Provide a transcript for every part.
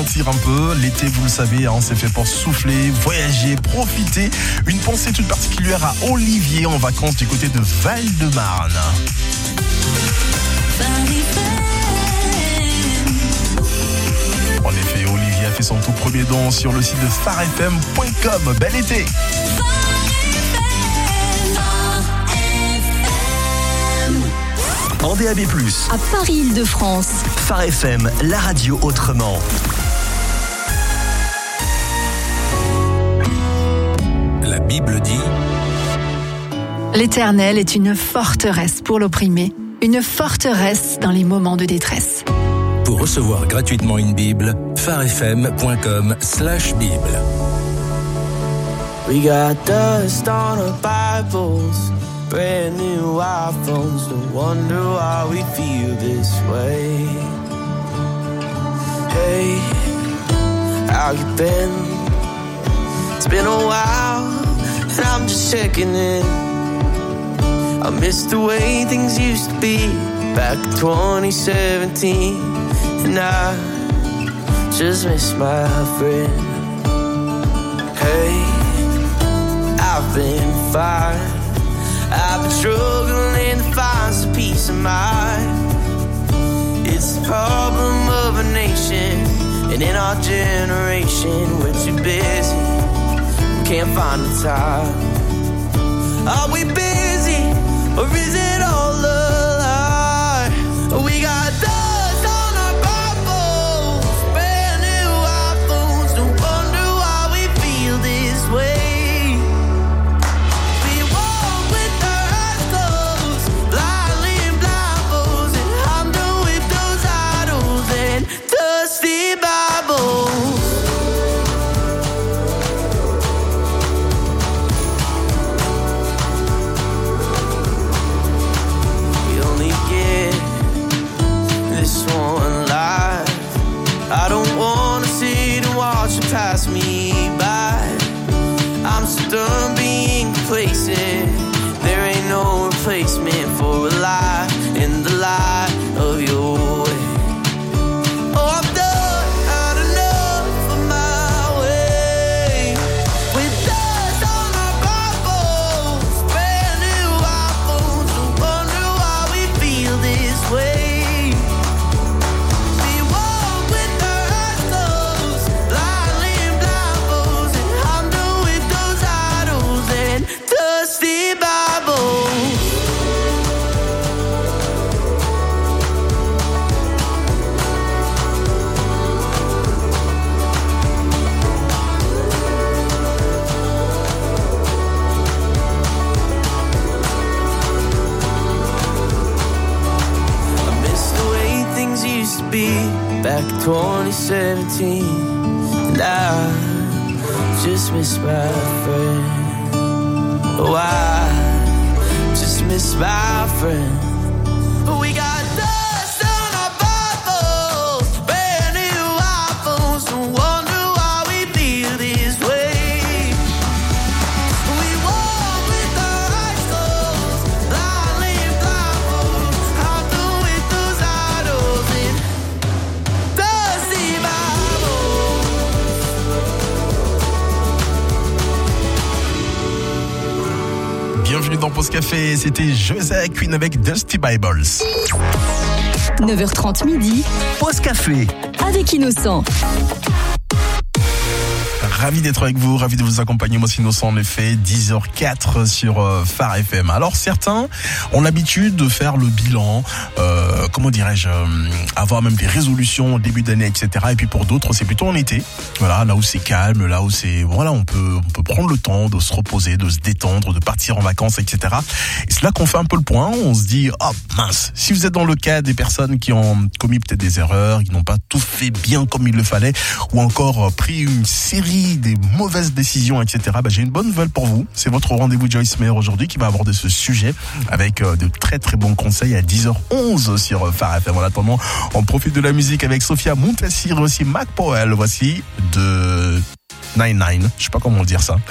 ralentir un peu. L'été, vous le savez, c'est fait pour souffler, voyager, profiter. Une pensée toute particulière à Olivier en vacances du côté de Val-de-Marne. En effet, Olivier a fait son tout premier don sur le site de farfm.com. Bel été! En DAB+, à Paris-Île-de-France. Phare FM, la radio autrement. La Bible dit: L'Éternel est une forteresse pour l'opprimé, une forteresse dans les moments de détresse. Pour recevoir gratuitement une Bible, farfm.com/Bible. We got dust on our Bibles, brand new iPhones, no wonder why we feel this way. Hey, how you been? It's been a while, and I'm just checking in. I miss the way things used to be back in 2017, and I just miss my friend. Hey, I've been fine. I've been struggling to find some peace of mind. It's the problem of a nation, and in our generation, we're too busy, we can't find the time. Are we busy, or is it all a lie? We got dust on our Bibles, brand new iPhones, no wonder why we feel this way. Pass me by. I'm so done being complacent. There ain't no replacement for a lie in the light of your way. Oh, I've done had enough of my way. With dust on our Bibles, brand new iPhones, no wonder why we feel this way. Back in 2017, and I just miss my friend. Oh, I just miss my friend. We got dust on our Bibles, brand new iPhones, no wonder why we feel this way. We walk with our eyes closed, blindly blindfolded, out there with those idols in dusty Bibles. Bienvenue dans Pause Café, c'était José Queen avec Dusty Bibles. 9h30 midi, Pause Café avec Innocent. Ravi d'être avec vous, ravi de vous accompagner. Moi, c'est Innocent, en effet, 10h04 sur Phare FM. Alors, certains ont l'habitude de faire le bilan, avoir même des résolutions au début d'année, etc. Et puis pour d'autres, c'est plutôt en été. Voilà, là où c'est calme, là où c'est, voilà, on peut prendre le temps de se reposer, de se détendre, de partir en vacances, etc. Et c'est là qu'on fait un peu le point. On se dit, oh mince, si vous êtes dans le cas des personnes qui ont commis peut-être des erreurs, qui n'ont pas tout fait bien comme il le fallait, ou encore pris une série des mauvaises décisions, etc. J'ai une bonne nouvelle pour vous. C'est votre rendez-vous Joyce Meyer aujourd'hui qui va aborder ce sujet avec de très très bons conseils à 10h11 sur Phare FM. En attendant, on profite de la musique avec Sophia Muntassir et aussi Mac Powell. Voici de 99. Je sais pas comment dire ça.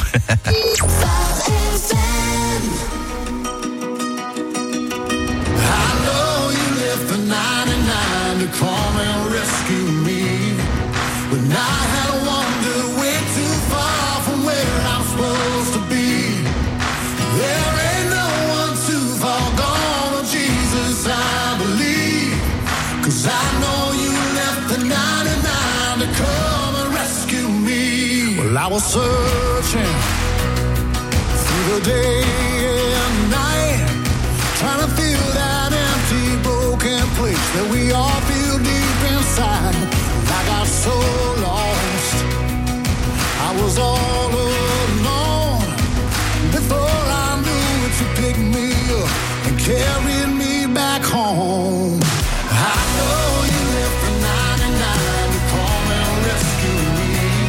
When I was searching through the day and night, trying to fill that empty, broken place that we all feel deep inside. I got so lost, I was all alone. Before I knew it, you picked me up and carried me back home. I know you left the 99 to come and rescue me.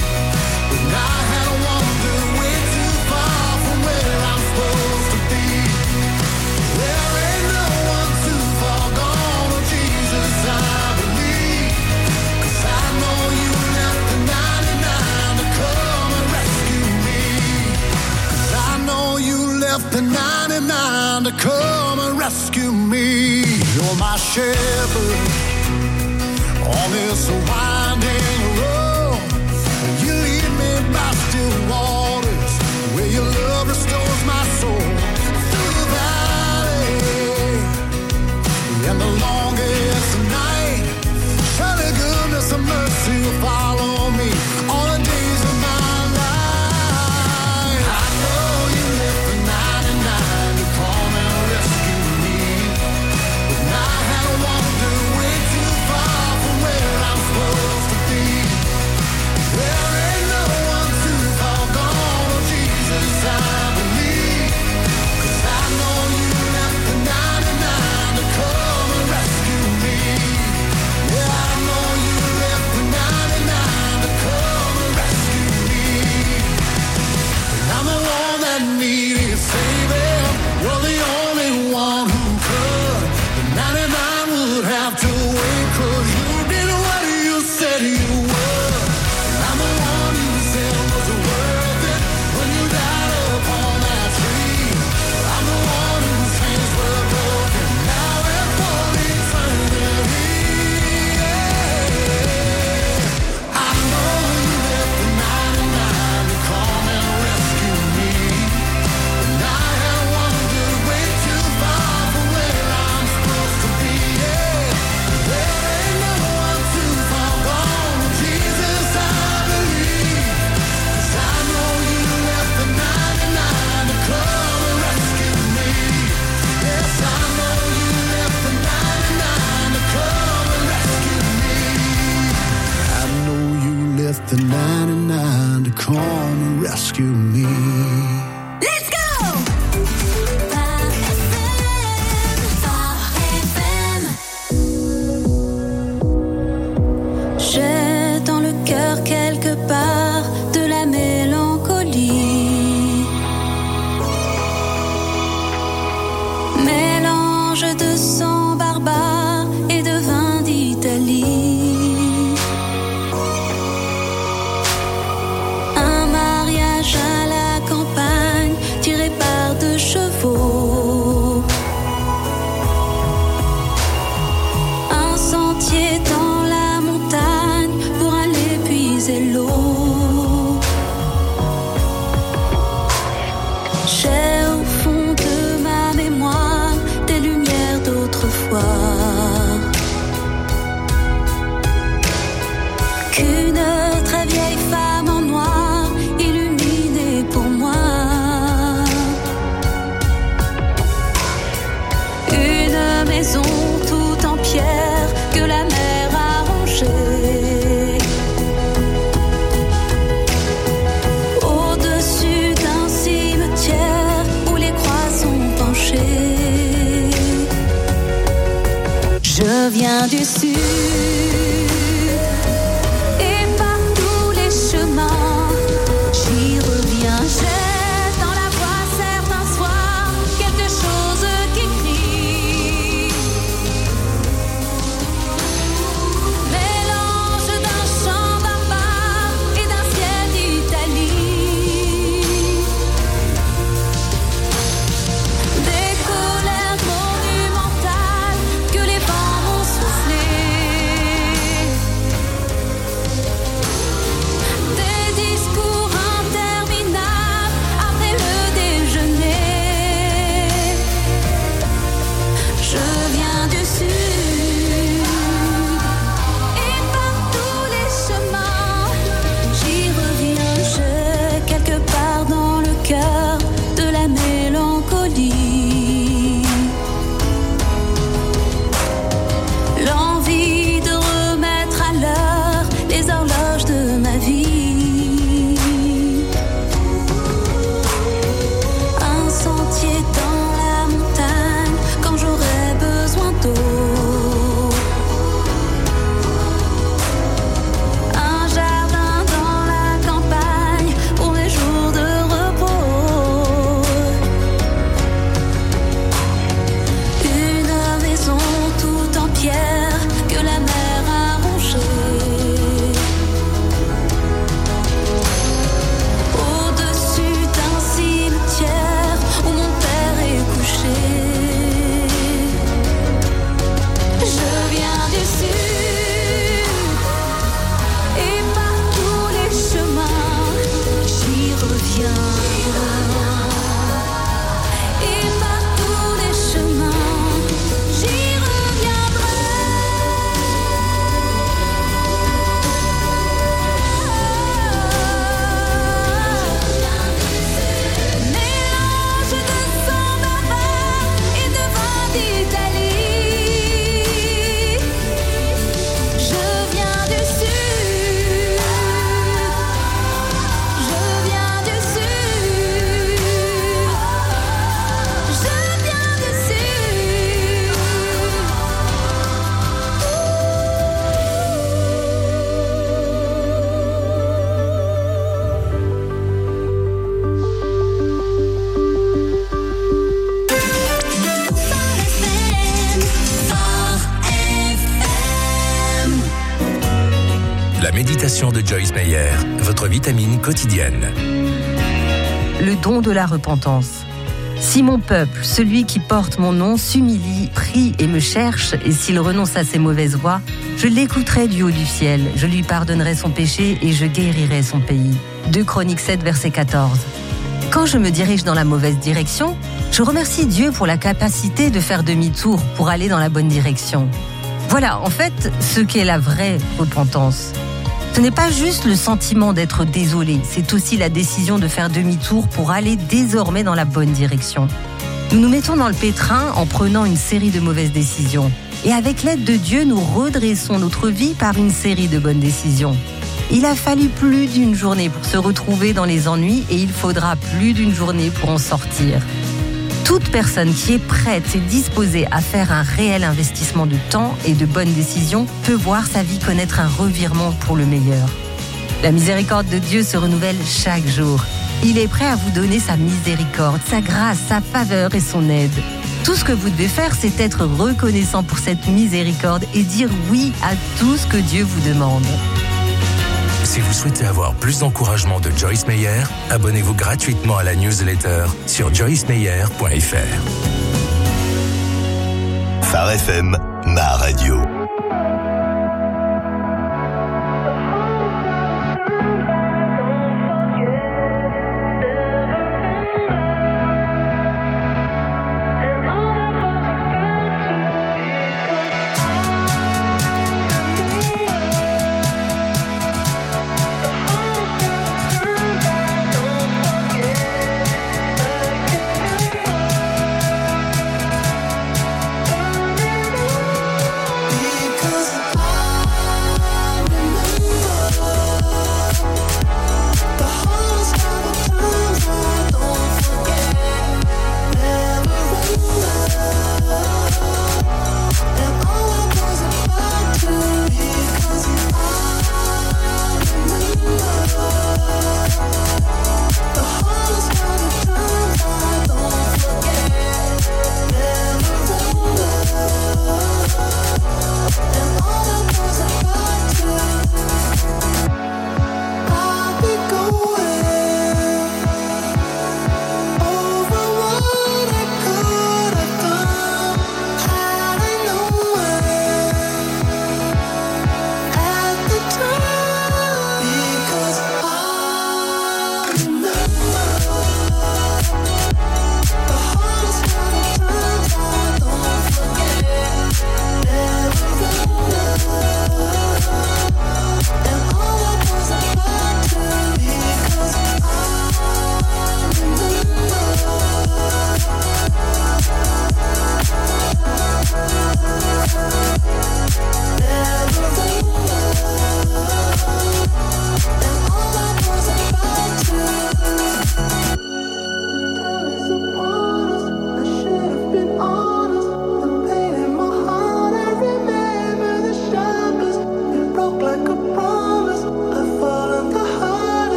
The 99 to come and rescue me. You're my shepherd on this winding road. You lead me by still waters where your love restores my soul. Through the valley and the longest night, surely goodness and mercy will follow me all the days of my life. I know you left the 99 to come and rescue me, but I had wandered way too far from where I'm supposed to be. There ain't no one too far gone, oh Jesus, I believe, 'cause I know you left the 99 to come and rescue me. Yeah, I know you left the 99 to come and rescue me. And I'm the one that needed saving. You're the only one who could. The 99 would have to wait, 'cause you did what you said you would. And I'm the one you said was worth it when you died upon that tree. I'm the one whose chains were broken, now and for eternity. Yeah. I know you left the 99 to come and rescue me, and I had wandered way too far from where I'm supposed to be. Yeah. There ain't no one too far gone, Jesus, I believe, 'cause I know you left the 99 to come and rescue me. Yes, I know you left the 99 to come and rescue me. I know you left the 99 to come and rescue me. Let's go! Phare FM. J'ai dans le cœur quelque part de la mélancolie, mélange de sang barbare et de vin d'Italie. Un mariage à la campagne tiré par deux chevaux. Un sentier dans la montagne pour aller puiser l'eau. J'ai au fond de ma mémoire des lumières d'autrefois qu'une très vieille femme en noir illuminait pour moi. Une maison toute en pierre que la mer a rongée. Au-dessus d'un cimetière où les croix sont penchées. Je viens du sud et par tous les chemins j'y reviens. J'ai dans la voix certains soirs quelque chose qui crie, mélange d'un chant barbare et d'un ciel d'Italie. Des colères monumentales que les vents vont souffler. Méditation de Joyce Meyer, votre vitamine quotidienne. Le don de la repentance. Si mon peuple, celui qui porte mon nom, s'humilie, prie et me cherche, et s'il renonce à ses mauvaises voies, je l'écouterai du haut du ciel, je lui pardonnerai son péché et je guérirai son pays. 2 Chroniques 7, verset 14. Quand je me dirige dans la mauvaise direction, je remercie Dieu pour la capacité de faire demi-tour pour aller dans la bonne direction. Voilà, en fait, ce qu'est la vraie repentance. Ce n'est pas juste le sentiment d'être désolé, c'est aussi la décision de faire demi-tour pour aller désormais dans la bonne direction. Nous nous mettons dans le pétrin en prenant une série de mauvaises décisions. Et avec l'aide de Dieu, nous redressons notre vie par une série de bonnes décisions. Il a fallu plus d'une journée pour se retrouver dans les ennuis et il faudra plus d'une journée pour en sortir. Toute personne qui est prête et disposée à faire un réel investissement de temps et de bonnes décisions peut voir sa vie connaître un revirement pour le meilleur. La miséricorde de Dieu se renouvelle chaque jour. Il est prêt à vous donner sa miséricorde, sa grâce, sa faveur et son aide. Tout ce que vous devez faire, c'est être reconnaissant pour cette miséricorde et dire oui à tout ce que Dieu vous demande. Si vous souhaitez avoir plus d'encouragement de Joyce Meyer, abonnez-vous gratuitement à la newsletter sur joycemeyer.fr. Phare FM, ma radio. Because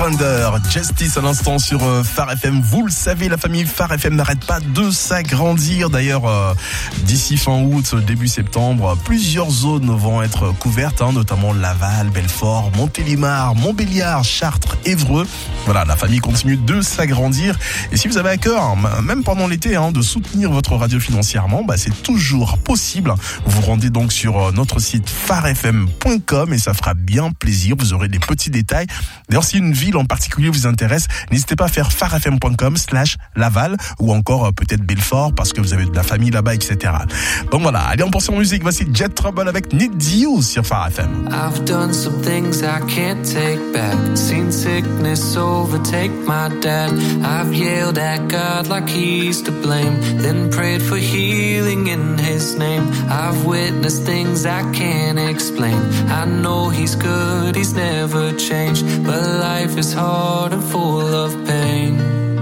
Wonder, Justice à l'instant sur Phare FM. Vous le savez, la famille Phare FM n'arrête pas de s'agrandir. D'ailleurs, d'ici fin août, début septembre, plusieurs zones vont être couvertes, notamment Laval, Belfort, Montélimar, Montbéliard, Chartres, Évreux. Voilà, la famille continue de s'agrandir. Et si vous avez à cœur, même pendant l'été, de soutenir votre radio financièrement, c'est toujours possible. Vous vous rendez donc sur notre site pharefm.com et ça fera bien plaisir. Vous aurez des petits détails. D'ailleurs, si une ville en particulier vous intéresse, n'hésitez pas à faire pharefm.com/Laval ou encore peut-être Belfort parce que vous avez de la famille là-bas, etc. Donc voilà, allez, on pense en musique. Voici Jet Trouble avec Need You sur Phare FM. I've done some things I can't take back. Seen sickness overtake my dad. I've yelled at God like he's to blame. Then prayed for healing in his name. I've witnessed things I can't explain. I know he's good, he's never changed. But life is hard and full of pain.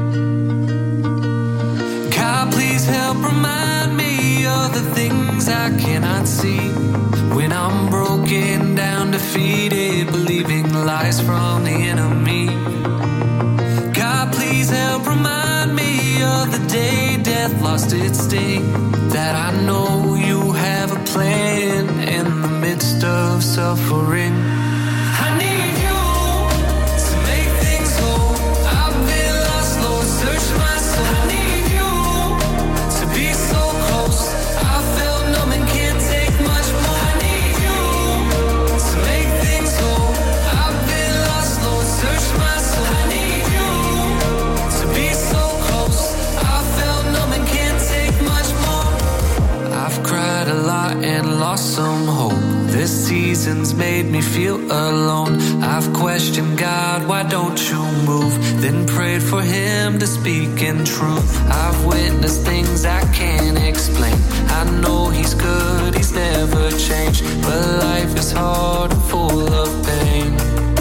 God, please help remind me of the things I cannot see. When I'm broken down, defeated, believing lies from the enemy. God, please help remind me of the day death lost its sting. That I know you have a plan in the midst of suffering. I need you to make things whole. I've been lost, Lord, search my soul. I need you to be so close. I felt numb and can't take much more. I need you to make things whole. I've been lost, Lord, search my soul. I need you to be so close. I felt numb and can't take much more. I've cried a lot and lost some hope. This season's made me feel alone. I've questioned God, why don't you move? Then prayed for him to speak in truth. I've witnessed things I can't explain. I know he's good, he's never changed. But life is hard and full of pain.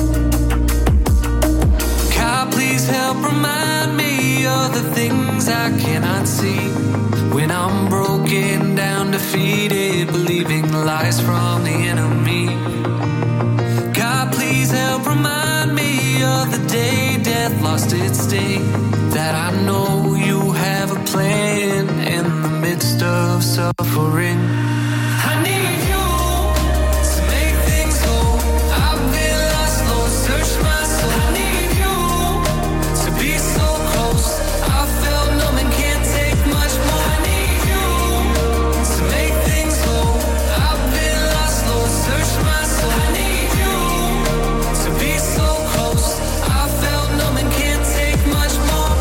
God, please help remind me of the things I cannot see. When I'm broken down, defeated, believing lies from the enemy. God, please help remind me of the day death lost its sting. That I know you have a plan in the midst of suffering. I need you to make things whole. I've been lost, Lord, search my soul. I need you to be so close. I felt numb and can't take much more. I need you to make things whole. I've been lost, Lord, search my soul. I need you to be so close. I felt numb and can't take much more.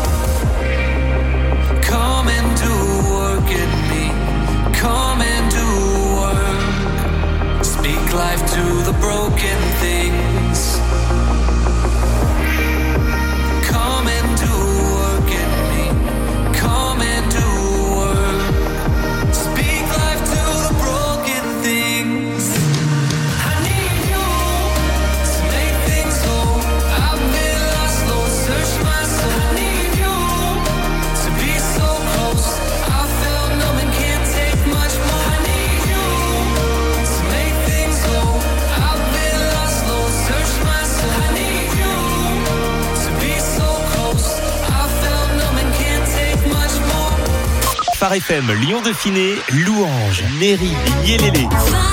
Come and do work in me. Come and do work. Speak life to the broken things. Come and do work in me. Come and do work. Speak life to the broken things. I need you to make things whole. I've been lost, Lord, search my soul. I need you to be so close. I felt numb and can't take much more. I need you to make things whole. I've been lost, Lord, search my soul. I need you to be so close. I felt numb and can't take much more. Phare FM, Lyon Dauphiné, Louange, Néry, Yélélé.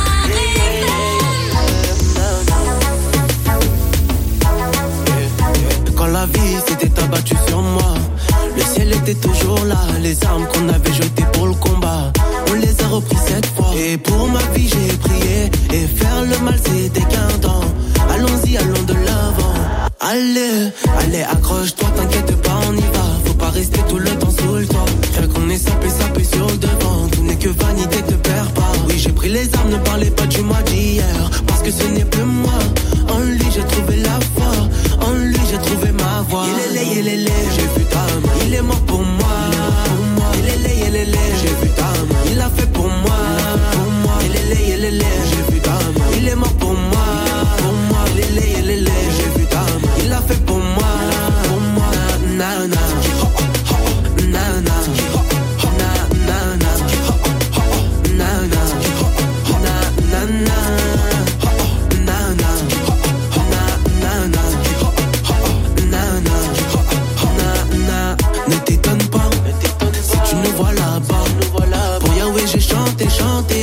Quand la vie s'était abattue sur moi, le ciel était toujours là. Les armes qu'on avait jetées pour le combat, on les a repris cette fois. Et pour ma vie j'ai prié, et faire le mal c'était qu'un temps. Allons-y, allons de l'avant. Allez, allez, accroche-toi, t'inquiète pas, on y va. Faut pas rester tout le temps sous le toit. Rien qu'on est sapé sur le devant. Tout n'est que vanité, te perds pas. Oui, j'ai pris les armes, ne parlez pas du mois d'hier. Parce que ce n'est plus moi. En lui j'ai trouvé la foi. En lui j'ai trouvé ma voix. Il est j'ai vu ta main. Il est mort pour moi. Il est j'ai vu ta main. Il a fait pour moi. Il est j'ai vu ta main. Il est mort pour moi. Il est j'ai vu ta main. Il a fait pour moi. Na na na na na.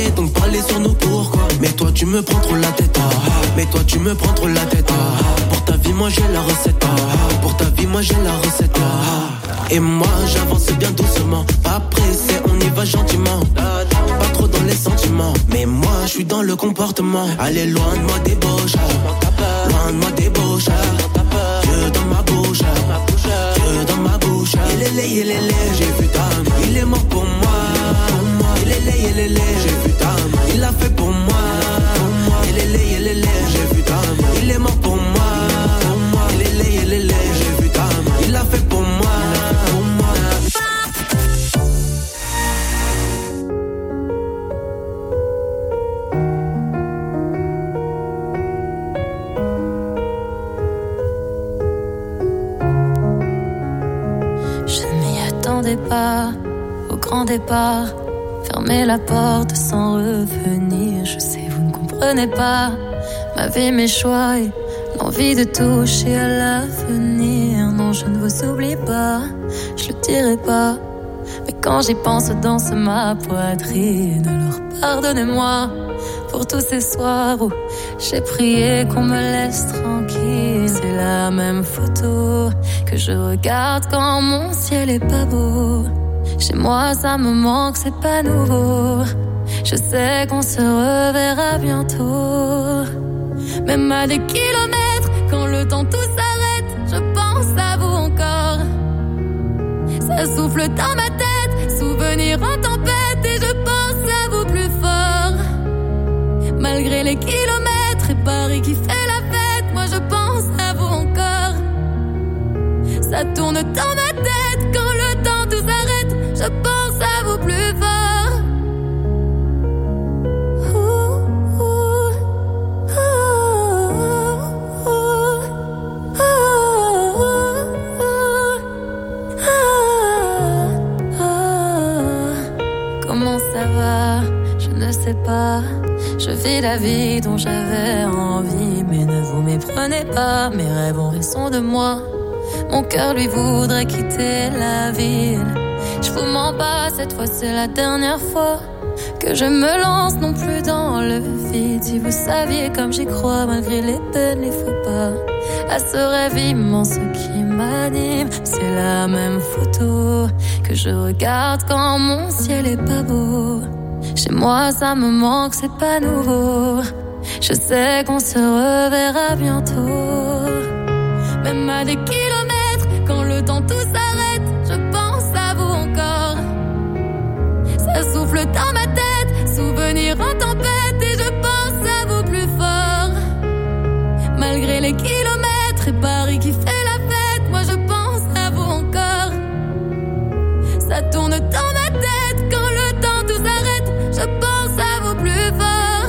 donc parler sur nous pourquoi. Mais toi tu me prends trop la tête, mais toi tu me prends trop la tête. Pour ta vie moi j'ai la recette, pour ta vie moi j'ai la recette. Et moi j'avance bien doucement, pas pressé, on y va gentiment. Pas trop dans les sentiments, mais moi je suis dans le comportement. Allez loin de moi débauche, loin de moi débauche. Dieu dans ma bouche, Dieu dans ma bouche. Il est, j'ai vu ta main. Il est mort pour moi, il est, j'ai vu ta main. Il l'a fait pour moi, il est, j'ai vu ta main. Il est mort pour moi, il est, j'ai vu ta main. Il l'a fait pour moi. Pas au grand départ, fermer la porte sans revenir. Je sais vous ne comprenez pas ma vie, mes choix et l'envie de toucher à l'avenir. Non, je ne vous oublie pas, je le dirai pas, mais quand j'y pense danse ma poitrine. Alors pardonnez-moi pour tous ces soirs où j'ai prié qu'on me laisse tranquille. C'est la même photo que je regarde quand mon ciel est pas beau. Chez moi ça me manque, c'est pas nouveau. Je sais qu'on se reverra bientôt. Même à des kilomètres, quand le temps tout s'arrête, je pense à vous encore. Ça souffle dans ma tête, souvenir en tempête, et je pense à vous plus fort. Malgré les kilomètres et Paris qui fait la fête, moi je pense à vous encore. Ça tourne dans ma tête quand le temps tout s'arrête, je pense à vous plus fort. Comment ça va? Je ne sais pas. Je vis la vie dont j'avais envie, mais ne vous méprenez pas, mes rêves ont raison de moi. Mon cœur lui voudrait quitter la ville. Je vous mens pas, cette fois c'est la dernière fois que je me lance non plus dans le vide. Si vous saviez comme j'y crois, malgré les peines, les faux pas, à ce rêve immense qui m'anime. C'est la même photo que je regarde quand mon ciel est pas beau. Chez moi ça me manque, c'est pas nouveau. Je sais qu'on se reverra bientôt. Même à des kilomètres, quand le temps tout s'arrête, je pense à vous encore. Ça souffle dans ma tête, souvenir en tempête, et je pense à vous plus fort. Malgré les kilomètres et Paris qui fait la fête, moi je pense à vous encore. Ça tourne dans ma tête quand le temps tout s'arrête, je pense à vous plus fort.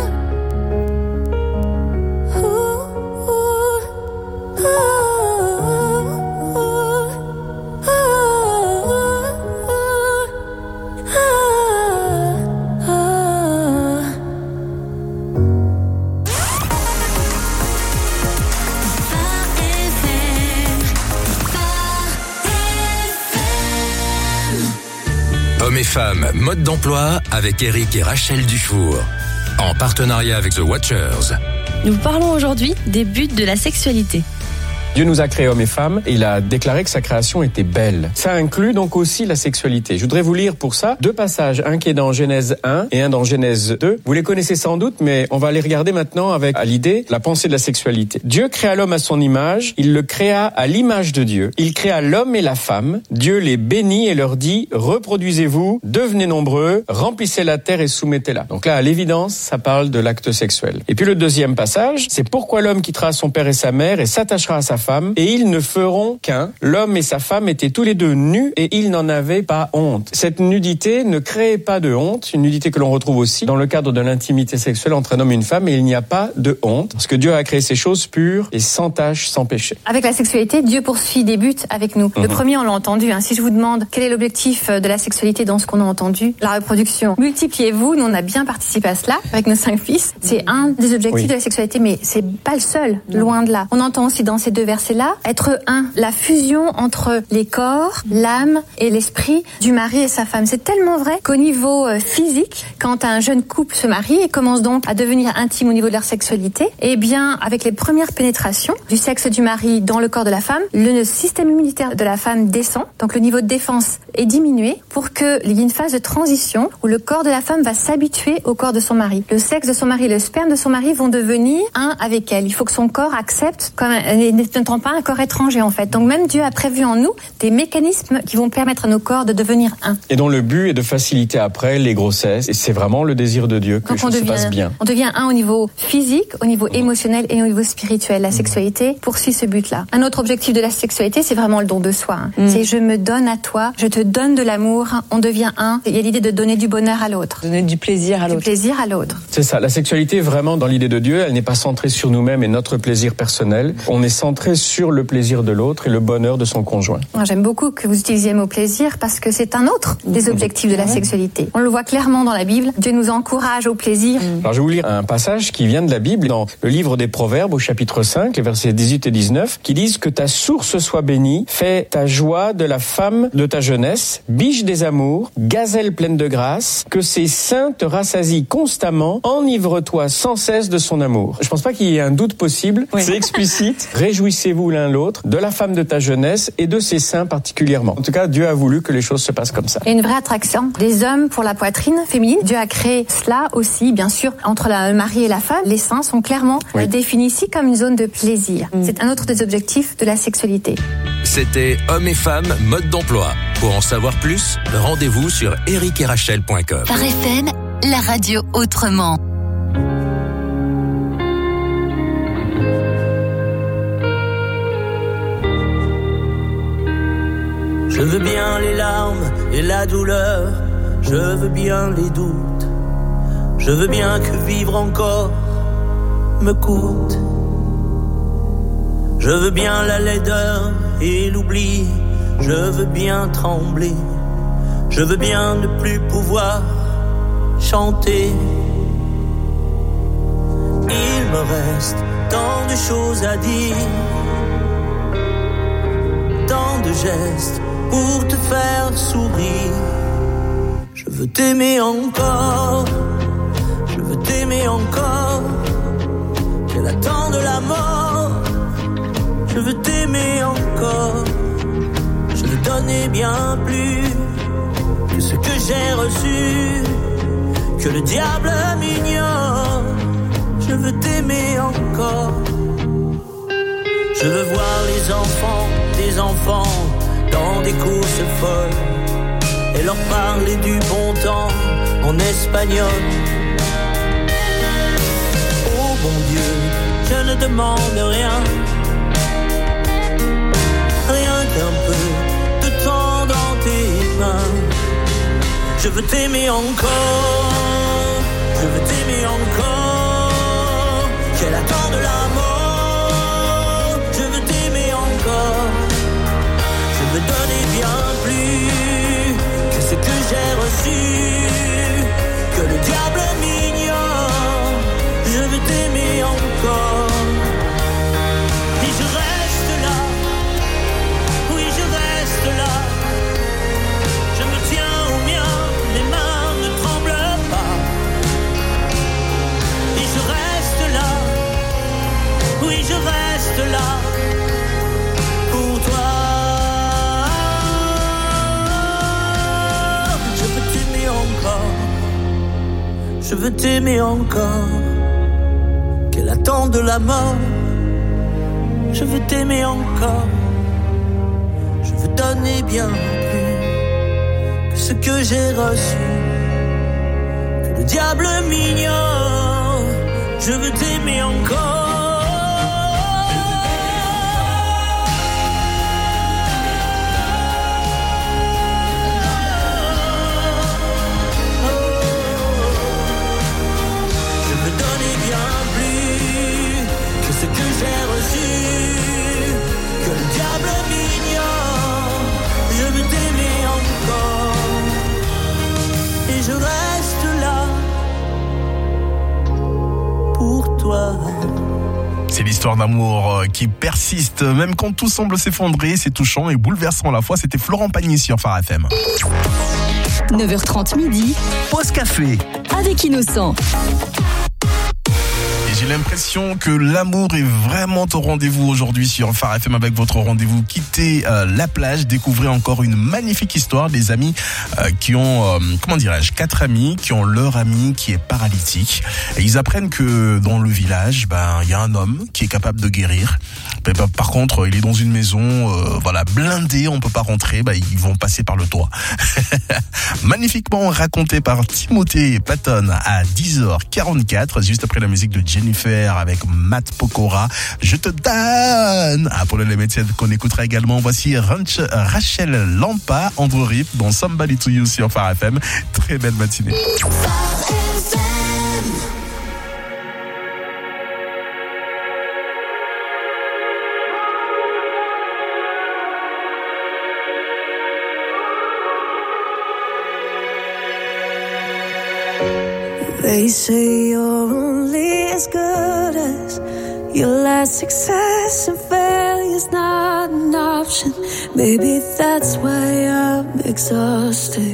Hommes et femmes, mode d'emploi avec Eric et Rachel Dufour. En partenariat avec The Watchers. Nous parlons aujourd'hui des buts de la sexualité. Dieu nous a créés hommes et femmes et il a déclaré que sa création était belle. Ça inclut donc aussi la sexualité. Je voudrais vous lire pour ça 2 passages, un qui est dans Genèse 1 et un dans Genèse 2. Vous les connaissez sans doute, mais on va les regarder maintenant avec à l'idée la pensée de la sexualité. Dieu créa l'homme à son image, il le créa à l'image de Dieu. Il créa l'homme et la femme. Dieu les bénit et leur dit: reproduisez-vous, devenez nombreux, remplissez la terre et soumettez-la. Donc là, à l'évidence, ça parle de l'acte sexuel. Et puis le deuxième passage, c'est pourquoi l'homme quittera son père et sa mère et s'attachera à sa femme, et ils ne feront qu'un. L'homme et sa femme étaient tous les deux nus et ils n'en avaient pas honte. Cette nudité ne créait pas de honte, une nudité que l'on retrouve aussi dans le cadre de l'intimité sexuelle entre un homme et une femme, et il n'y a pas de honte, parce que Dieu a créé ces choses pures et sans tache, sans péché. Avec la sexualité, Dieu poursuit des buts avec nous. Le premier, on l'a entendu. Si je vous demande quel est l'objectif de la sexualité dans ce qu'on a entendu, la reproduction. Multipliez-vous, nous on a bien participé à cela avec nos 5 fils. C'est un des objectifs de la sexualité, mais c'est pas le seul, loin de là. On entend aussi dans ces 2 verset-là, être un, la fusion entre les corps, l'âme et l'esprit du mari et sa femme. C'est tellement vrai qu'au niveau physique, quand un jeune couple se marie et commence donc à devenir intime au niveau de leur sexualité, eh bien, avec les premières pénétrations du sexe du mari dans le corps de la femme, le système immunitaire de la femme descend, donc le niveau de défense est diminué pour qu'il y ait une phase de transition où le corps de la femme va s'habituer au corps de son mari. Le sexe de son mari et le sperme de son mari vont devenir un avec elle. Il faut que son corps accepte, comme n'étant pas un corps étranger en fait. Donc même Dieu a prévu en nous des mécanismes qui vont permettre à nos corps de devenir un. Et dont le but est de faciliter après les grossesses. Et c'est vraiment le désir de Dieu que les choses se passent bien. On devient un au niveau physique, au niveau émotionnel et au niveau spirituel. La sexualité poursuit ce but-là. Un autre objectif de la sexualité, c'est vraiment le don de soi. C'est je me donne à toi, je te donne de l'amour, on devient un. Il y a l'idée de donner du bonheur à l'autre. Donner du plaisir à l'autre. Du plaisir à l'autre. C'est ça. La sexualité, vraiment, dans l'idée de Dieu, elle n'est pas centrée sur nous-mêmes et notre plaisir personnel. On est centré sur le plaisir de l'autre et le bonheur de son conjoint. Moi, j'aime beaucoup que vous utilisiez le mot plaisir parce que c'est un autre des objectifs de la sexualité. On le voit clairement dans la Bible. Dieu nous encourage au plaisir. Alors, je vais vous lire un passage qui vient de la Bible dans le livre des Proverbes au chapitre 5, les versets 18 et 19, qui disent que ta source soit bénie, fais ta joie de la femme de ta jeunesse, biche des amours, gazelle pleine de grâce, que ses seins te rassasient constamment, enivre-toi sans cesse de son amour. Je pense pas qu'il y ait un doute possible. Oui. C'est explicite. Réjouissez-vous l'un l'autre de la femme de ta jeunesse et de ses seins particulièrement. En tout cas, Dieu a voulu que les choses se passent comme ça. Il y a une vraie attraction des hommes pour la poitrine féminine. Dieu a créé cela aussi, bien sûr, entre le mari et la femme. Les seins sont clairement définis ici comme une zone de plaisir. C'est un autre des objectifs de la sexualité. C'était Hommes et Femmes, mode d'emploi. Pour en savoir plus, rendez-vous sur ericerachel.com. Par FM, la radio autrement. Je veux bien les larmes et la douleur, je veux bien les doutes, je veux bien que vivre encore me coûte. Je veux bien la laideur et l'oubli, je veux bien trembler, je veux bien ne plus pouvoir chanter. Il me reste tant de choses à dire, tant de gestes pour te faire sourire. Je veux t'aimer encore, je veux t'aimer encore, qu'elle attend de la mort. Je veux t'aimer encore, je veux donner bien plus que ce que j'ai reçu, que le diable m'ignore. Je veux t'aimer encore. Je veux voir les enfants, des enfants dans des courses folles et leur parler du bon temps en espagnol. Oh bon Dieu, je ne demande rien, rien qu'un peu de temps dans tes mains. Je veux t'aimer encore, je veux t'aimer encore, qu'elle attend de la mort. Je veux t'aimer encore, je veux donner bien plus que ce que j'ai reçu, que le diable m'ignore. Je veux t'aimer encore. Et je reste là, oui je reste là. Je me tiens au mien, les mains ne tremblent pas. Et je reste là, oui je reste là pour toi. Je veux t'aimer encore, je veux t'aimer encore, qu'elle attend de la mort. Je veux t'aimer encore, je veux donner bien plus que ce que j'ai reçu, que le diable m'ignore. Je veux t'aimer encore. Je veux donner bien plus que ce que j'ai reçu, que le diable m'ignore. Je veux t'aimer encore et je reste là pour toi. C'est l'histoire d'amour qui persiste, même quand tout semble s'effondrer. C'est touchant et bouleversant à la fois. C'était Florent Pagny sur Phare FM. 9h30 midi. Pause café. Avec Innocent. Et j'ai l'impression que l'amour est vraiment au rendez-vous aujourd'hui sur Phare FM avec votre rendez-vous. Quittez la plage, découvrez encore une magnifique histoire des amis qui ont, 4 amis qui ont leur ami qui est paralytique. Et ils apprennent que dans le village, il y a un homme qui est capable de guérir. Par contre, il est dans une maison, blindée, on peut pas rentrer. Ils vont passer par le toit. Magnifiquement raconté par Timothée Patton à 10h44, juste après la musique de Jennifer avec Matt Pokora. Je te donne. Pour les médecins qu'on écoutera également. Voici Rachel Lampa, Andrew Rip dans Somebody to You sur Phare FM. Très belle matinée. They say you're only as good as your last success, and failure's not an option. Maybe that's why I'm exhausted,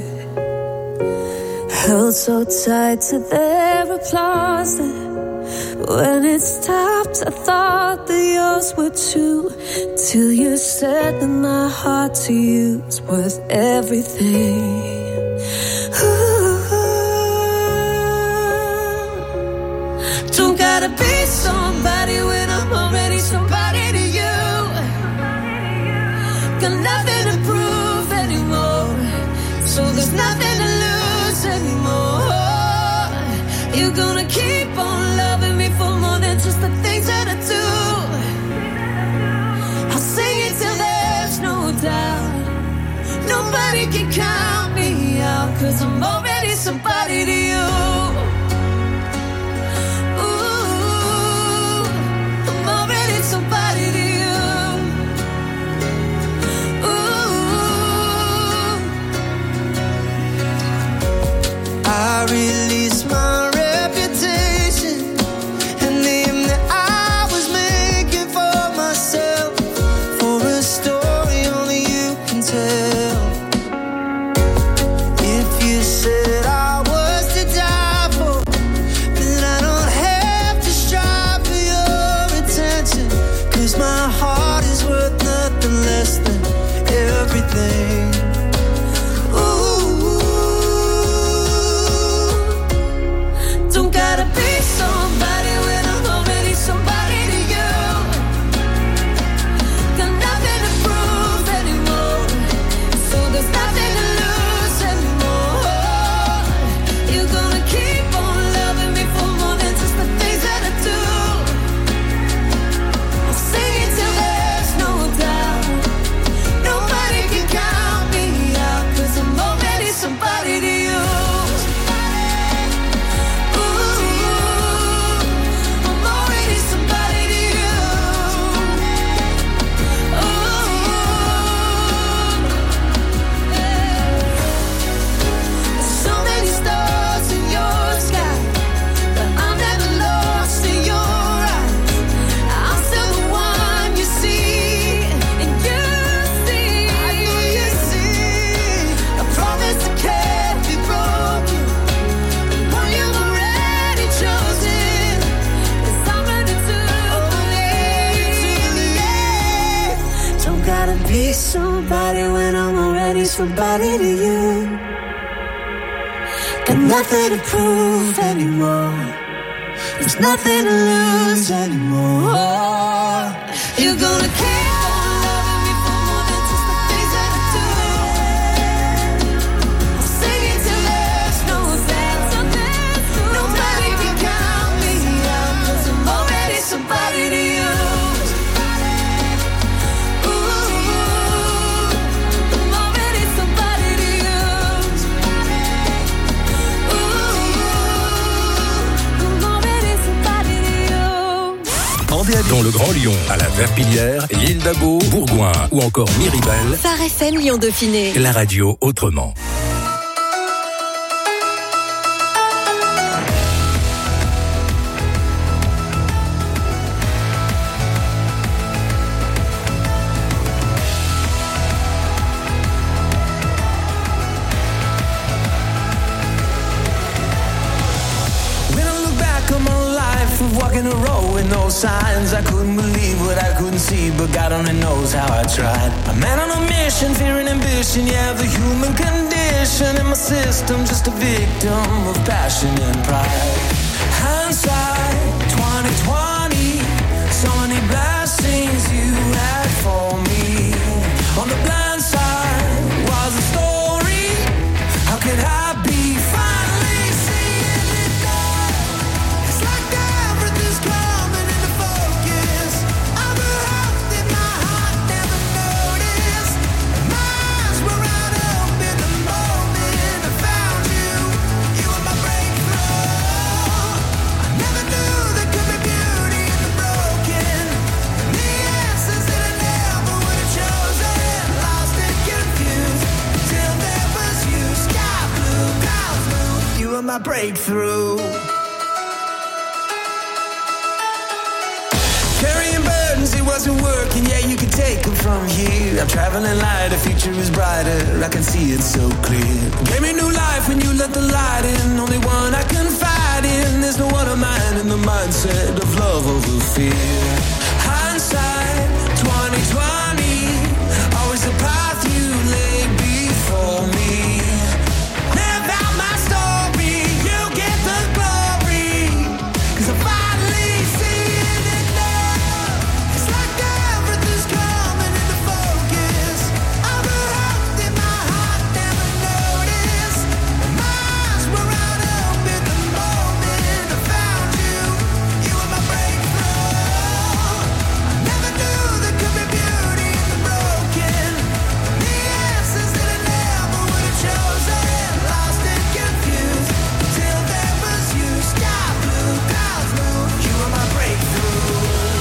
held so tight to their applause that when it stopped I thought that yours would too, till you said that my heart to you is worth everything. Don't gotta be somebody when I'm already somebody to you. Got nothing to prove anymore, so there's nothing to lose anymore. You're gonna keep on loving me for more than just the things that I do. I'll sing it till there's no doubt. Nobody can count me out, 'cause I'm already somebody to you. Somebody to you. Ooh. I release my reputation and name that I was making for myself, for a story only you can tell. If you said I was to die for, then I don't have to strive for your attention, 'cause my heart is worth nothing less than everything. Ooh, don't gotta be somebody when I'm already somebody to you. Got nothing to prove anymore, so there's nothing to lose anymore. You're gonna keep on loving me for more than just the things that I do. Sing it till there's no doubt. Nobody can count me out, 'cause I'm already somebody to you. Ooh, I'm already somebody to you. Ooh, there's so many stars in your sky, but I'm never lost in your eyes. I'm still the one you see, and you see. I know you see. A promise that can't be broken, one you've already chosen. 'Cause I'm ready to believe. Don't gotta be somebody when I'm already somebody to you. Got nothing to prove anymore, there's nothing to lose anymore. You're gonna keep on loving me for more than just the things that I do. I'll sing it till there's no doubt. Nobody can count me out, 'cause I'm already somebody to you. Ooh, I'm already somebody to you. Ooh, I'm already somebody to you. Dans le Grand Lyon, à la Verpillière, l'île d'Abo, Bourgoin ou encore Miribel, Phare FM Lyon Dauphiné. la radio autrement. in a row with no signs. I couldn't believe what I couldn't see, but God only knows how I tried. A man on a mission, fear and ambition, yeah, the human condition in my system, just a victim of passion and pride. Hindsight, 2020, so many blessings you had for me. On the blind side was a story. How could I be finally seeing it now? It's like everything's coming into focus. I'm a heart that my heart never noticed. My eyes were wide open the moment I found you. You were my breakthrough. I never knew there could be beauty in the broken. The answers that I never would have chosen. Lost and confused till there was you. Sky blue, clouds blue. You were my breakthrough. Carrying burdens, it wasn't working. Yeah, you could take them from here. I'm traveling light, the future is brighter. I can see it so clear. Gave me new life when you let the light in. Only one I confide in. There's no one of mine in the mindset of love over fear. Hindsight, 2020. Always the path you laid before me. Live out my story, you get the glory. 'Cause I finally see it now. It's like everything's coming into focus. I'm a heart that my heart never noticed. My eyes were wide open the moment I found you. You were my breakthrough. I never knew there could be beauty in the broken. The answers that I never would have chosen. Lost and confused till there was you. Sky blue, clouds blue. You were my breakthrough.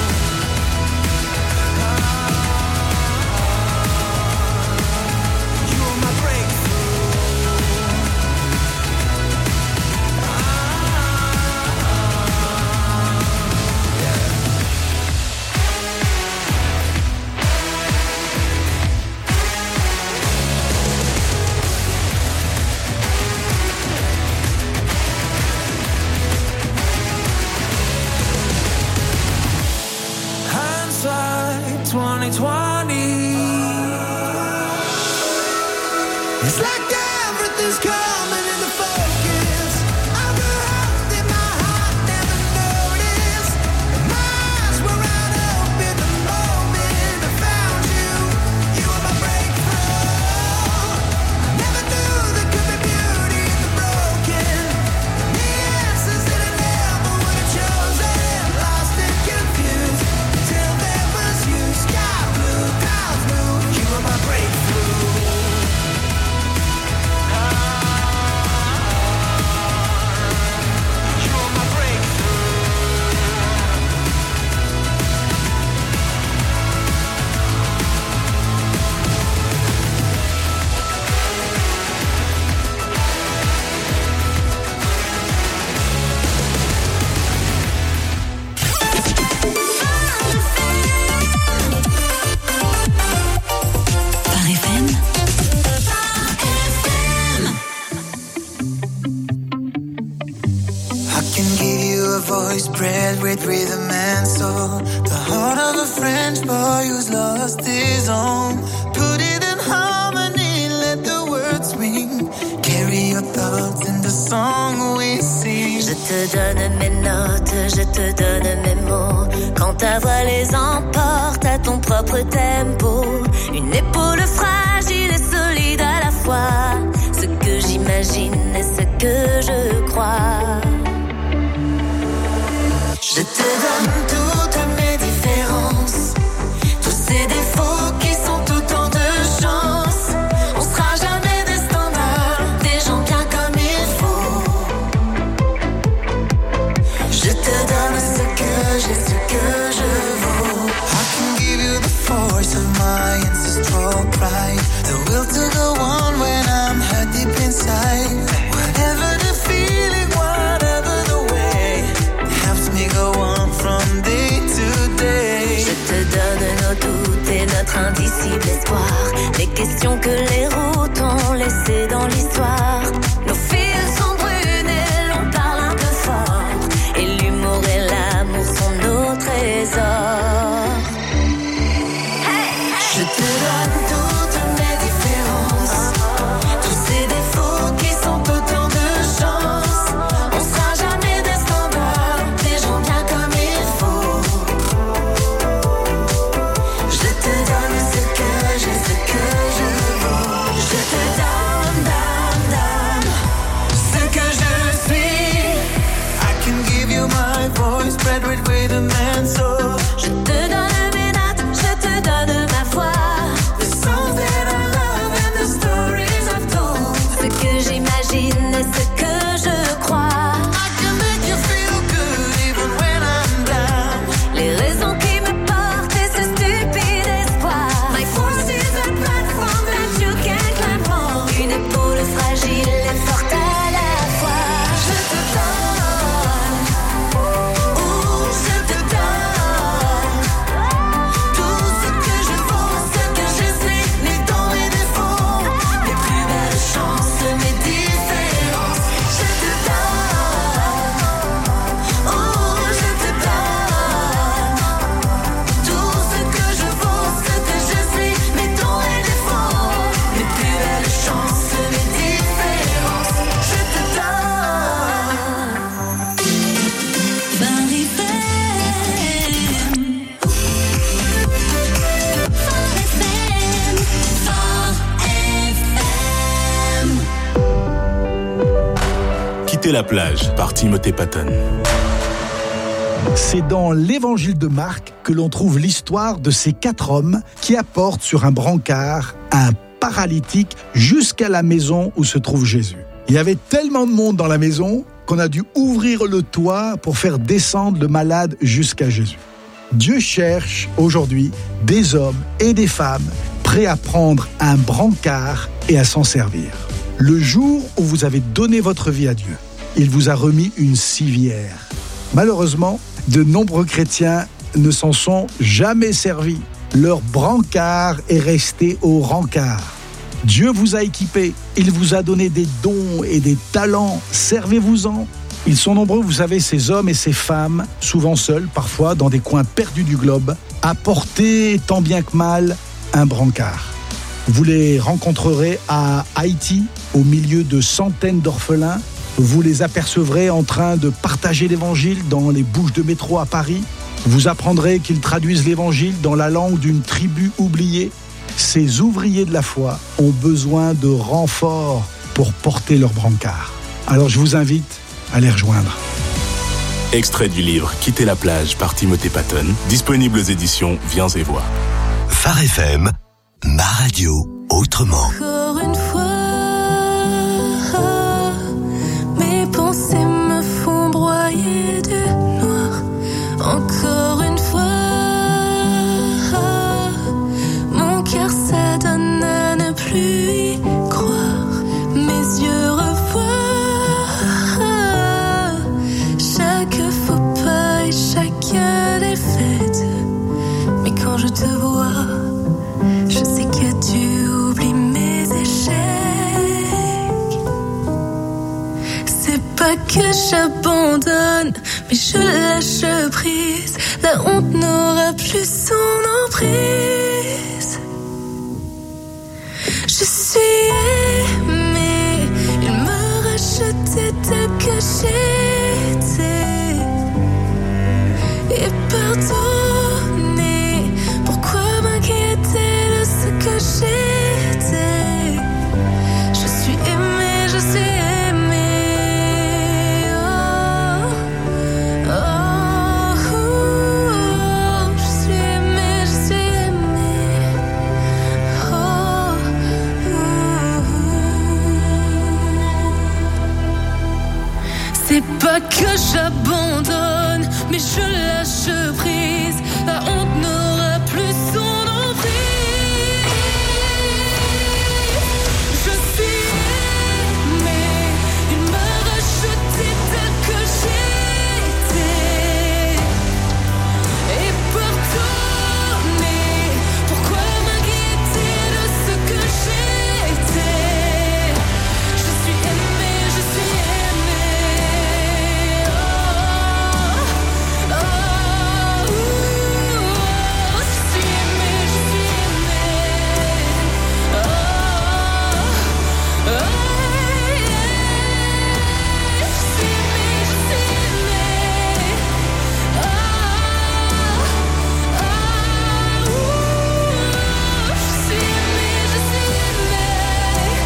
You were my breakthrough. Hindsight, 2020. It's like everything's coming into focus. I'm a heart that my heart never noticed. My eyes were wide open the moment I found you. You were my breakthrough. I never knew there could be beauty in the broken. The answers that I never would have chosen. Lost and confused till there was you. Sky blue, clouds blue. You were my breakthrough. Par FM. I can give you a voice bred with rhythm and soul. The heart of a French boy who's lost his own. Put it in harmony, let the words ring. Carry your thoughts in the song we sing. Je te donne mes notes, je te donne mes mots. Quand ta voix les emporte à ton propre tempo. Une épaule fragile et solide à la fois. Ce que j'imagine et ce que je crois. Je te donne toutes mes différences. Tous ces défauts qui sont autant de chances. On sera jamais des standards, des gens bien comme il faut. Je te donne ce que j'ai, ce que je vaux. I can give you the force of my ancestral pride. The will to go on when I'm hurt deep inside. Whatever the feeling, whatever the way, helps me go on from this. Quitter la plage par Timothée Patton. C'est dans l'évangile de Marc que l'on trouve l'histoire de ces 4 hommes qui apportent sur un brancard un paralytique jusqu'à la maison où se trouve Jésus. Il y avait tellement de monde dans la maison qu'on a dû ouvrir le toit pour faire descendre le malade jusqu'à Jésus. Dieu cherche aujourd'hui des hommes et des femmes prêts à prendre un brancard et à s'en servir. Le jour où vous avez donné votre vie à Dieu, il vous a remis une civière. Malheureusement, de nombreux chrétiens ne s'en sont jamais servis. Leur brancard est resté au rencard. Dieu vous a équipé, il vous a donné des dons et des talents, servez-vous-en. Ils sont nombreux, vous savez, ces hommes et ces femmes, souvent seuls, parfois dans des coins perdus du globe, à porter tant bien que mal un brancard. Vous les rencontrerez à Haïti, au milieu de centaines d'orphelins. Vous les apercevrez en train de partager l'évangile dans les bouches de métro à Paris. Vous apprendrez qu'ils traduisent l'évangile dans la langue d'une tribu oubliée. Ces ouvriers de la foi ont besoin de renforts pour porter leur brancard. Alors je vous invite à les rejoindre. Extrait du livre Quitter la plage par Timothée Patton, disponible aux éditions Viens et Vois. Phare FM, ma radio autrement. Encore une fois, mes pensées me font broyer de noir. Encore une fois, mon cœur s'adonne à ne plus y croire. Mes yeux revoient chaque faux pas et chaque défaite. Mais quand je te vois, je sais que tu oublies mes échecs. C'est pas que j'abandonne, mais je lâche prise. La honte n'aura plus son emprise. Je suis aimée, il me rachetait tel que j'étais. Et pardonné, pourquoi m'inquiéter de ce que j'étais? Je suis aimée, je suis aimée. Oh, oh, oh, je suis aimée, je suis aimée. Oh, c'est pas que j'abandonne, mais je lâche prise. La honte n'aura plus son emprise. Je suis aimée, il m'a racheté tel que j'étais. Et pardonné, pourquoi m'inquiéter de ce que j'étais? Je suis aimée, je suis aimée. Oh, oh, oh, je suis aimée, je suis aimée. Oh, oh, je suis aimée, je suis aimée. Oh, oh, je suis aimée, je suis aimée.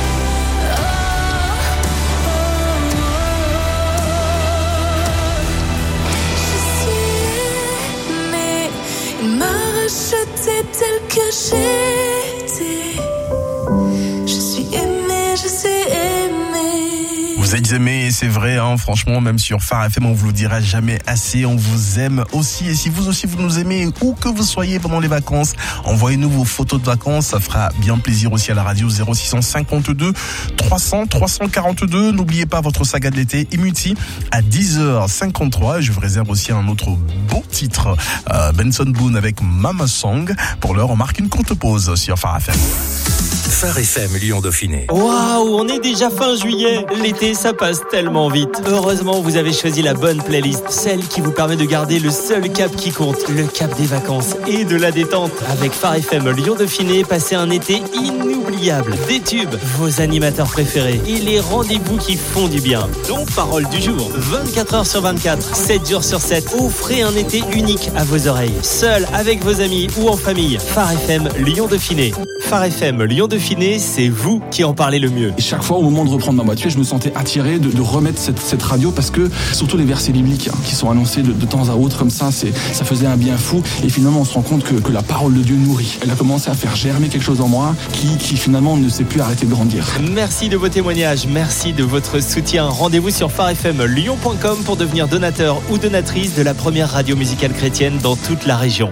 Je suis aimée, il m'a racheté tel que j'étais. Je suis aimée, je suis aimée. Vous êtes aimés, c'est vrai, hein, franchement, même sur Phare FM, on vous le dira jamais assez, on vous aime aussi. Et si vous aussi, vous nous aimez, où que vous soyez pendant les vacances, envoyez-nous vos photos de vacances, ça fera bien plaisir aussi à la radio. 0652 300 342. N'oubliez pas votre saga de l'été, Imuti, à 10h53. Et je vous réserve aussi un autre beau titre, Benson Boone avec Mama Song. Pour l'heure, on marque une courte pause sur Phare FM. Phare FM Lyon Dauphiné. Waouh, on est déjà fin juillet. L'été, ça passe tellement vite. Heureusement, vous avez choisi la bonne playlist, celle qui vous permet de garder le seul cap qui compte, le cap des vacances et de la détente. Avec Phare FM Lyon Dauphiné, passez un été inoubliable. Des tubes, vos animateurs préférés et les rendez-vous qui font du bien. Donc, parole du jour. 24 heures sur 24, 7 jours sur 7. Offrez un été unique à vos oreilles. Seul, avec vos amis ou en famille. Phare FM Lyon Dauphiné. Phare FM Lyon Dauphiné. Dauphiné, c'est vous qui en parlez le mieux. Et chaque fois, au moment de reprendre ma voiture, je me sentais attiré de remettre cette radio parce que, surtout les versets bibliques qui sont annoncés de temps à autre comme ça faisait un bien fou. Et finalement, on se rend compte que la parole de Dieu nourrit. Elle a commencé à faire germer quelque chose en moi qui finalement ne s'est plus arrêté de grandir. Merci de vos témoignages, merci de votre soutien. Rendez-vous sur pharefmlyon.com pour devenir donateur ou donatrice de la première radio musicale chrétienne dans toute la région.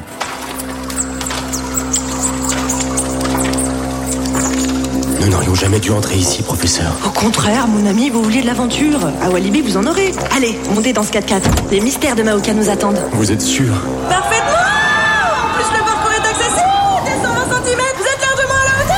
Nous n'aurions jamais dû entrer ici, professeur. Au contraire, mon ami, vous vouliez de l'aventure. À Walibi, vous en aurez. Allez, montez dans ce 4x4. Les mystères de Maoka nous attendent. Vous êtes sûr? Parfaitement! En plus, le parcours est accessible. Descends 20 cm, vous êtes largement à la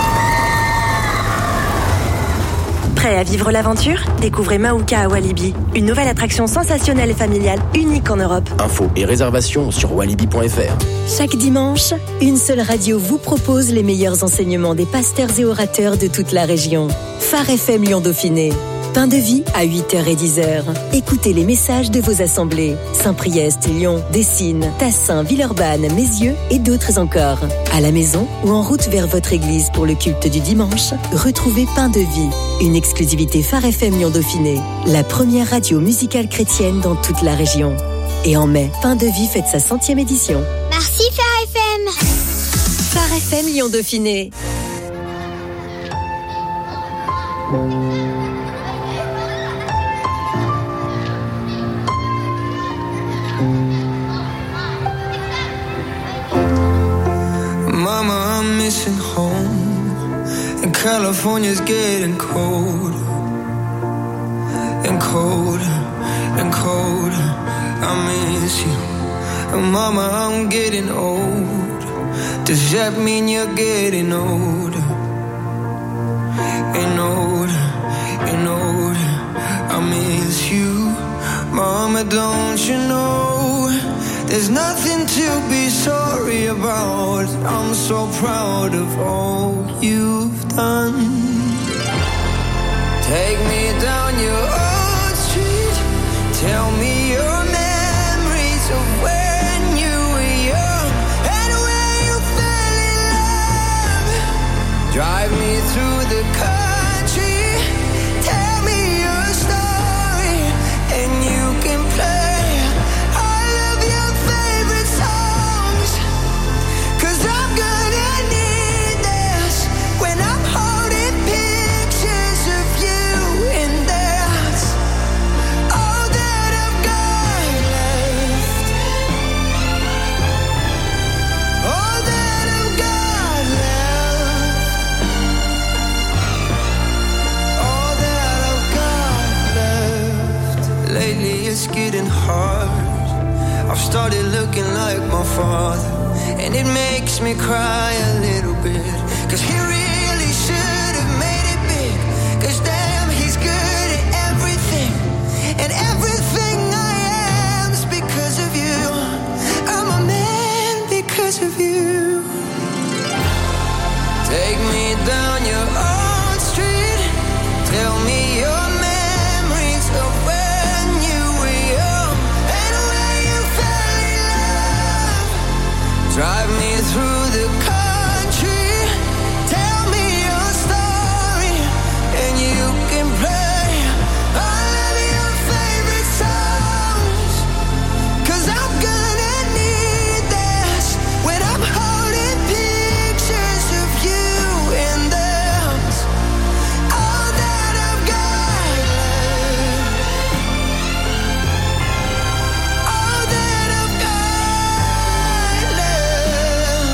hauteur. Prêt à vivre l'aventure? Découvrez Maoka à Walibi. Une nouvelle attraction sensationnelle et familiale, unique en Europe. Infos et réservations sur walibi.fr. Chaque dimanche, une seule radio vous propose les meilleurs enseignements des pasteurs et orateurs de toute la région. Phare FM Lyon Dauphiné. Pain de vie à 8h et 10h. Écoutez les messages de vos assemblées. Saint-Priest, Lyon, Dessines, Tassin, Villeurbanne, Mézieux et d'autres encore. À la maison ou en route vers votre église pour le culte du dimanche, retrouvez Pain de vie. Une exclusivité Phare FM Lyon Dauphiné. La première radio musicale chrétienne dans toute la région. Et en mai, Pain de vie fête sa 100e édition. Merci Phare FM. Phare FM Lyon Dauphiné. Mama, I'm missing home, and California's getting colder, and colder, and colder. I miss you, and Mama, I'm getting old. Does that mean you're getting older, and older, and older? I miss you, Mama, don't you know? There's nothing to be sorry about. I'm so proud of all you've done. Take me down your old street. Tell me your memories of when you were young and where you fell in love. Drive me through the country. Tell me your story, and you can play getting hard. I've started looking like my father, and it makes me cry a little bit, 'cause he really should have made it big, 'cause damn, he's good at everything, and everything I am is because of you. I'm a man because of you. Take me down your own street. Tell me your memories of when you were young and where you fell in love. Drive me through the country. Tell me your story, and you can play all of your favorite songs, 'cause I'm gonna need this when I'm holding pictures of you in there's all that I've got left. All that I've got left.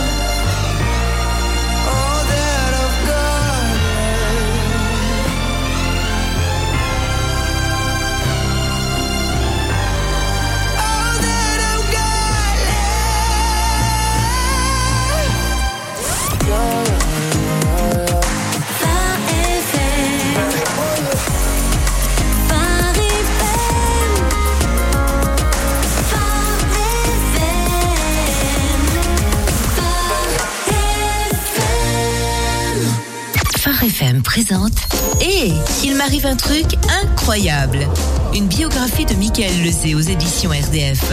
All that I've got left. All that I've got Phare FM présente Et il m'arrive un truc incroyable. Une biographie de Mickaël Lezé aux éditions RDF.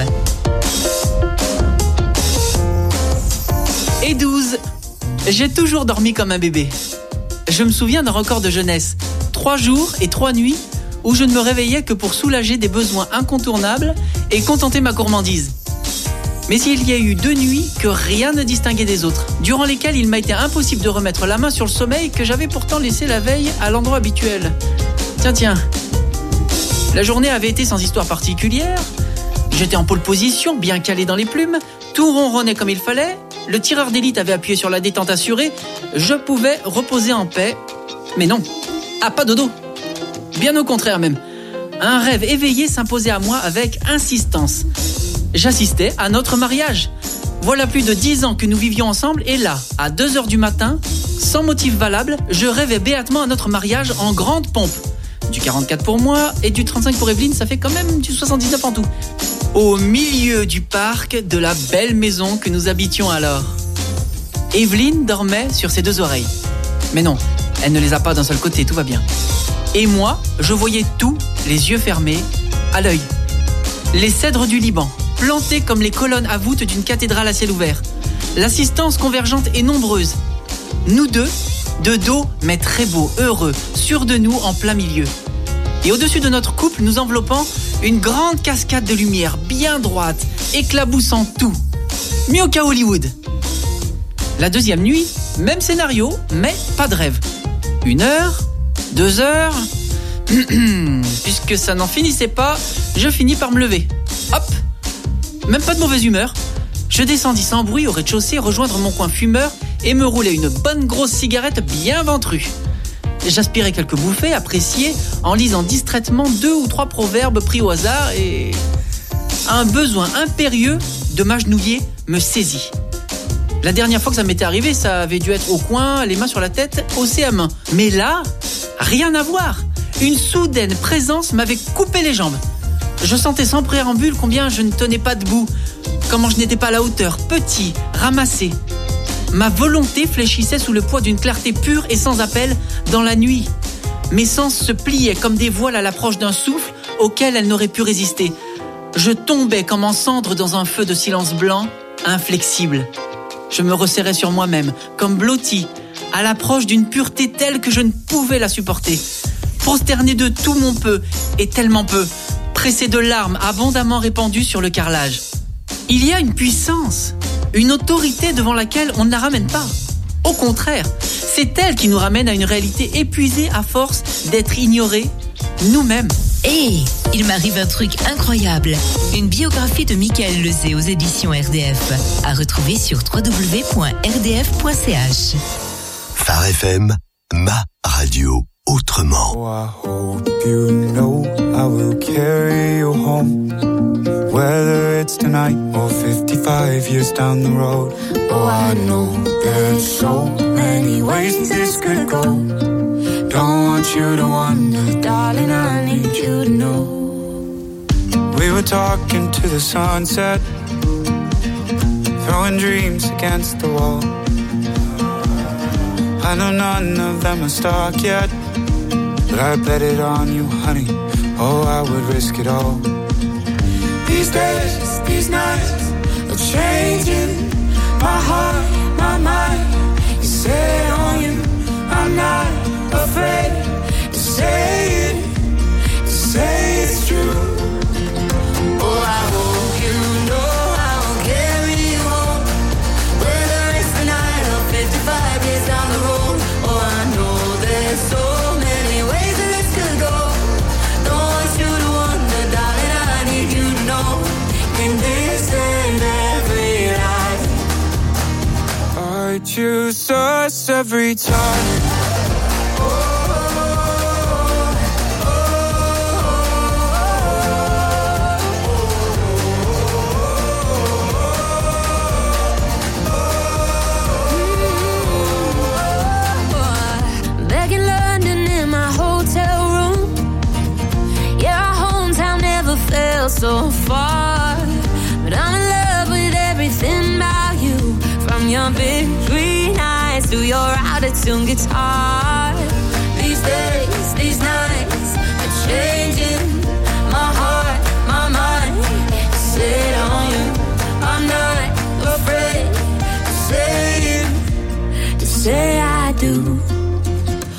Et 12. J'ai toujours dormi comme un bébé. Je me souviens d'un record de jeunesse. 3 jours et 3 nuits où je ne me réveillais que pour soulager des besoins incontournables et contenter ma gourmandise. Mais il y a eu 2 nuits que rien ne distinguait des autres, durant lesquelles il m'a été impossible de remettre la main sur le sommeil que j'avais pourtant laissé la veille à l'endroit habituel. Tiens. La journée avait été sans histoire particulière. J'étais en pole position, bien calé dans les plumes, tout ronronnait comme il fallait, le tireur d'élite avait appuyé sur la détente assurée, je pouvais reposer en paix. Mais non, pas dodo. Bien au contraire même. Un rêve éveillé s'imposait à moi avec insistance. J'assistais à notre mariage. Voilà plus de 10 ans que nous vivions ensemble et là, à 2h du matin, sans motif valable, je rêvais béatement à notre mariage en grande pompe. Du 44 pour moi et du 35 pour Evelyne, ça fait quand même du 79 en tout. Au milieu du parc de la belle maison que nous habitions alors. Evelyne dormait sur ses 2 oreilles. Mais non, elle ne les a pas d'un seul côté, tout va bien. Et moi, je voyais tout, les yeux fermés, à l'œil. Les cèdres du Liban, plantés comme les colonnes à voûte d'une cathédrale à ciel ouvert. L'assistance convergente est nombreuse. Nous deux, de dos, mais très beaux, heureux, sûrs de nous en plein milieu. Et au-dessus de notre couple, nous enveloppant une grande cascade de lumière bien droite, éclaboussant tout. Mieux qu'à Hollywood. La 2e nuit, même scénario, mais pas de rêve. 1 heure, 2 heures... Puisque ça n'en finissait pas, je finis par me lever. Hop! Même pas de mauvaise humeur. Je descendis sans bruit au rez-de-chaussée, rejoindre mon coin fumeur et me rouler une bonne grosse cigarette bien ventrue. J'aspirais quelques bouffées, appréciées, en lisant distraitement 2 ou 3 proverbes pris au hasard et... un besoin impérieux de m'agenouiller me saisit. La dernière fois que ça m'était arrivé, ça avait dû être au coin, les mains sur la tête, au CM1. Mais là, rien à voir. Une soudaine présence m'avait coupé les jambes. Je sentais sans préambule combien je ne tenais pas debout, comment je n'étais pas à la hauteur, petit, ramassé. Ma volonté fléchissait sous le poids d'une clarté pure et sans appel dans la nuit. Mes sens se pliaient comme des voiles à l'approche d'un souffle auquel elles n'auraient pu résister. Je tombais comme en cendres dans un feu de silence blanc, inflexible. Je me resserrais sur moi-même, comme blotti, à l'approche d'une pureté telle que je ne pouvais la supporter. Prosterné de tout mon peu, et tellement peu, pressé de larmes abondamment répandues sur le carrelage. Il y a une puissance, une autorité devant laquelle on ne la ramène pas. Au contraire, c'est elle qui nous ramène à une réalité épuisée à force d'être ignorée, nous-mêmes. Il m'arrive un truc incroyable. Une biographie de Michael Lezé aux éditions RDF. À retrouver sur www.rdf.ch. Phare FM, ma radio autrement. Oh, I hope you know I will carry you home. Whether it's tonight or 55 years down the road. Oh, I know there's so many ways this could go. Don't want you to wonder, darling, I need you to know. We were talking to the sunset, throwing dreams against the wall. I know none of them are stuck yet, but I bet it on you, honey. Oh, I would risk it all. These days, these nights are changing my heart, my mind. You say on you, I'm not afraid to say it, to say it's true. Oh, I hope you know I'll carry you home, whether it's tonight or 55 years down the road. Oh, I know there's so many ways that this could go. Don't want you to wonder, darling, I need you to know. In this and every life, I choose us every time. So far, but I'm in love with everything about you. From your big green eyes to your out-of-tune guitar. These days, these nights are changing my heart, my mind. Sit on you, I'm not afraid to say it, to say I do.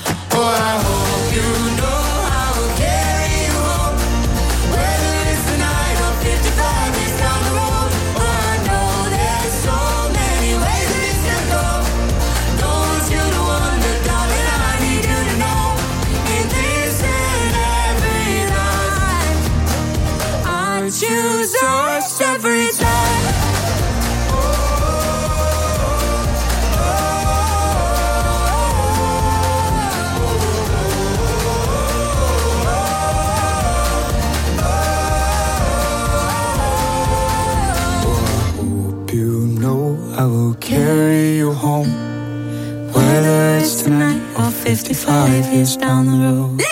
I will carry you home, whether it's tonight or 55 years down the road.